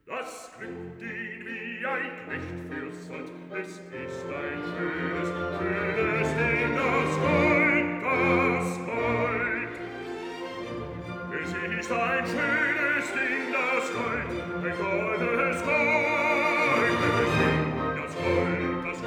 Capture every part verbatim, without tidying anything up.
Das kriegt ihn wie ein Knecht fürs Sold. Es ist ein schönes, schönes Ding, das Gold, das Gold. Es ist ein schönes Ding, das Gold, ein goldenes Gold. Das Gold, das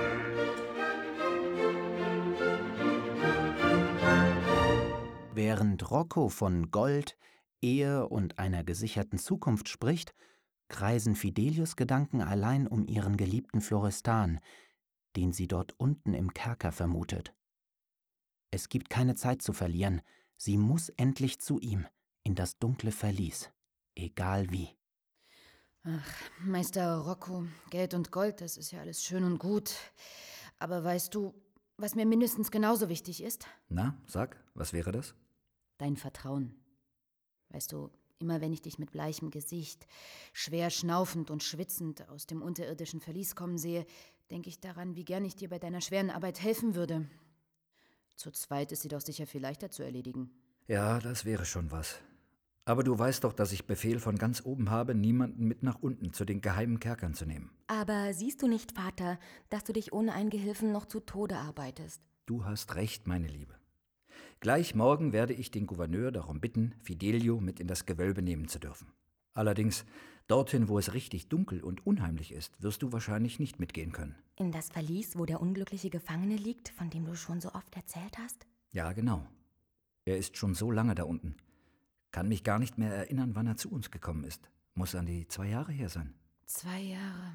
Gold. Während Rocco von Gold, Ehe und einer gesicherten Zukunft spricht, kreisen Fidelius Gedanken allein um ihren geliebten Florestan, den sie dort unten im Kerker vermutet. Es gibt keine Zeit zu verlieren, sie muss endlich zu ihm, in das dunkle Verlies, egal wie. Ach, Meister Rocco, Geld und Gold, das ist ja alles schön und gut. Aber weißt du, was mir mindestens genauso wichtig ist? Na, sag, was wäre das? Dein Vertrauen. Weißt du, immer wenn ich dich mit bleichem Gesicht, schwer schnaufend und schwitzend aus dem unterirdischen Verlies kommen sehe, denke ich daran, wie gern ich dir bei deiner schweren Arbeit helfen würde. Zu zweit ist sie doch sicher viel leichter zu erledigen. Ja, das wäre schon was. Aber du weißt doch, dass ich Befehl von ganz oben habe, niemanden mit nach unten zu den geheimen Kerkern zu nehmen. Aber siehst du nicht, Vater, dass du dich ohne einen Gehilfen noch zu Tode arbeitest? Du hast recht, meine Liebe. Gleich morgen werde ich den Gouverneur darum bitten, Fidelio mit in das Gewölbe nehmen zu dürfen. Allerdings, dorthin, wo es richtig dunkel und unheimlich ist, wirst du wahrscheinlich nicht mitgehen können. In das Verlies, wo der unglückliche Gefangene liegt, von dem du schon so oft erzählt hast? Ja, genau. Er ist schon so lange da unten. Kann mich gar nicht mehr erinnern, wann er zu uns gekommen ist. Muss an die zwei Jahre her sein. Zwei Jahre.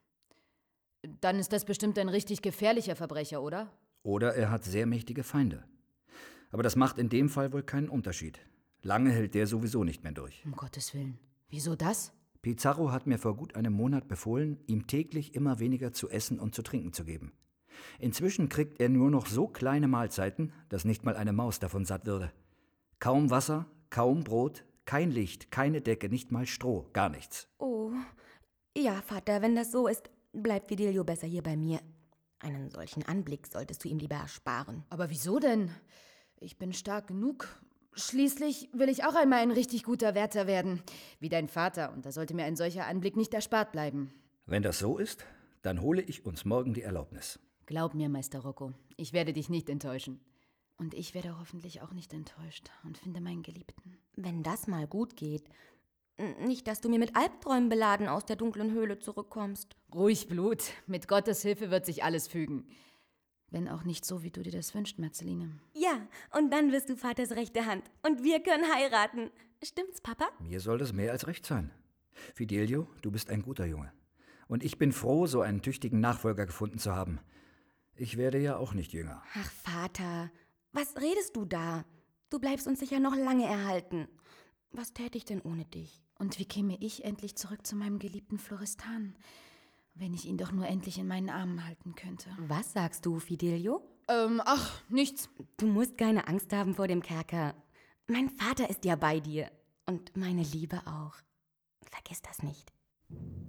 Dann ist das bestimmt ein richtig gefährlicher Verbrecher, oder? Oder er hat sehr mächtige Feinde. Aber das macht in dem Fall wohl keinen Unterschied. Lange hält der sowieso nicht mehr durch. Um Gottes Willen. Wieso das? Pizarro hat mir vor gut einem Monat befohlen, ihm täglich immer weniger zu essen und zu trinken zu geben. Inzwischen kriegt er nur noch so kleine Mahlzeiten, dass nicht mal eine Maus davon satt würde. Kaum Wasser, kaum Brot, kein Licht, keine Decke, nicht mal Stroh, gar nichts. Oh, ja, Vater, wenn das so ist, bleibt Fidelio besser hier bei mir. Einen solchen Anblick solltest du ihm lieber ersparen. Aber wieso denn? Ich bin stark genug. Schließlich will ich auch einmal ein richtig guter Wärter werden, wie dein Vater, und da sollte mir ein solcher Anblick nicht erspart bleiben. Wenn das so ist, dann hole ich uns morgen die Erlaubnis. Glaub mir, Meister Rocco, ich werde dich nicht enttäuschen. Und ich werde hoffentlich auch nicht enttäuscht und finde meinen Geliebten. Wenn das mal gut geht. Nicht, dass du mir mit Albträumen beladen aus der dunklen Höhle zurückkommst. Ruhig, Blut. Mit Gottes Hilfe wird sich alles fügen. Wenn auch nicht so, wie du dir das wünschst, Marceline. Ja, und dann wirst du Vaters rechte Hand. Und wir können heiraten. Stimmt's, Papa? Mir soll das mehr als recht sein. Fidelio, du bist ein guter Junge. Und ich bin froh, so einen tüchtigen Nachfolger gefunden zu haben. Ich werde ja auch nicht jünger. Ach, Vater, was redest du da? Du bleibst uns sicher noch lange erhalten. Was täte ich denn ohne dich? Und wie käme ich endlich zurück zu meinem geliebten Florestan? Wenn ich ihn doch nur endlich in meinen Armen halten könnte. Was sagst du, Fidelio? Ähm, ach, nichts. Du musst keine Angst haben vor dem Kerker. Mein Vater ist ja bei dir. Und meine Liebe auch. Vergiss das nicht.